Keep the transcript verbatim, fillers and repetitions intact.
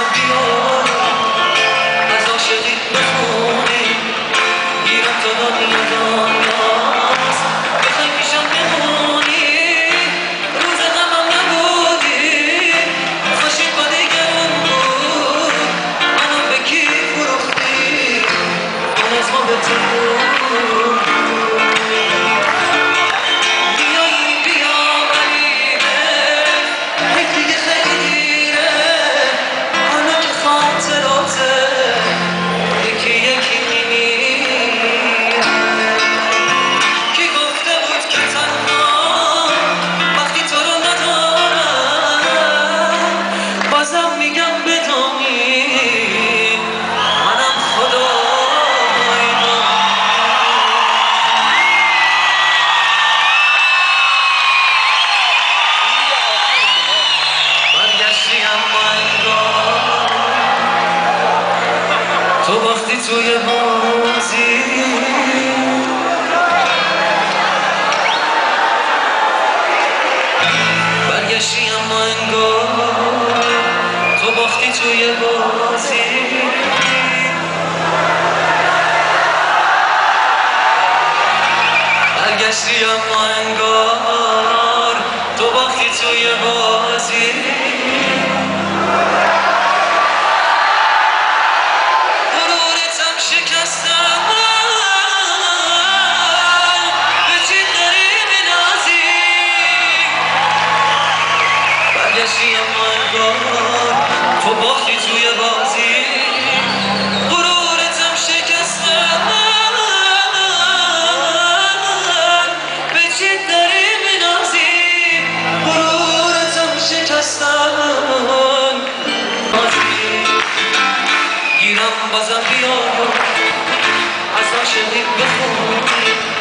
بازم بیار از عاشقی بخونی گیرم تا دنیا دنیاست بخوای پیشم بمونی روز غمم نبودی خوشی با دیگرون بود منو به کی فروختی اون از ما بهتر تو وقتی توی بازی برگشتی اما انگار تو باختی توی بازی برگشتی اما انگار تو باختی توی بازی برگشتی اما انگار تو باختی توی بازی غرورتم شکستن به چی داری می‌نازی غرورتم شکستن گیرم بازم بیار از عاشقی بخونی